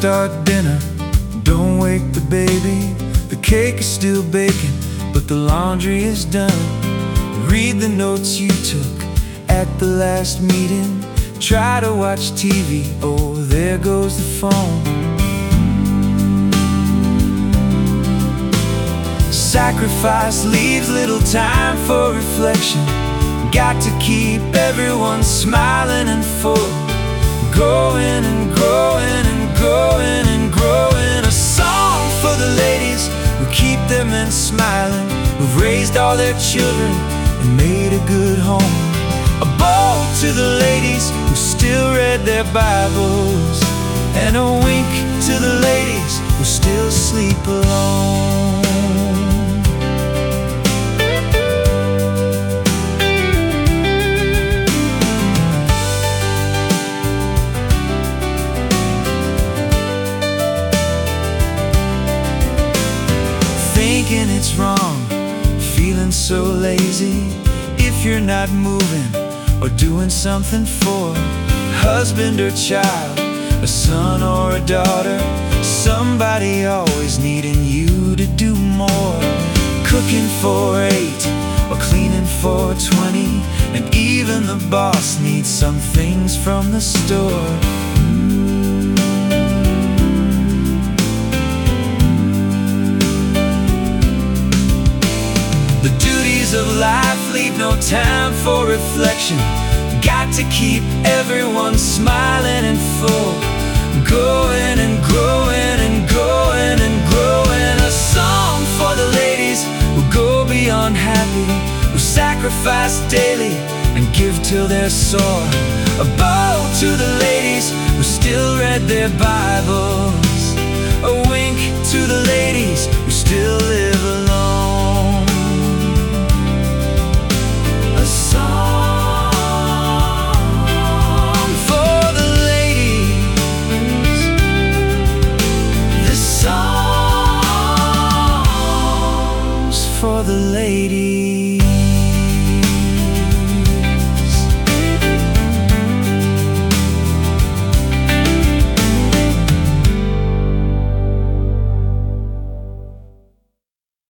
start dinner, don't wake the baby. The cake is still baking, but the laundry is done. Read the notes you took at the last meeting. Try to watch TV, oh, there goes the phone. Sacrifice leaves little time for reflection. Got to keep everyone smiling and full. Growing and growing and growing and growing. A song for the ladies who keep their men smiling, who've raised all their children and made a good home. A bow to the ladies who still read their Bibles, and a wink to the ladies who still sleep alone. Thinking it's wrong, feeling so lazy. If you're not moving or doing something for husband or child, a son or a daughter, somebody always needing you to do more. Cooking for 8 or cleaning for 20, and even the boss needs some things from the store. The duties of life leave no time for reflection. Got to keep everyone smiling and full. Going and growing and growing and growing. A song for the ladies who go beyond happy, who sacrifice daily and give till they're sore. A bow to the ladies who still read their Bibles. A wink to the ladies who still live alone. For the ladies.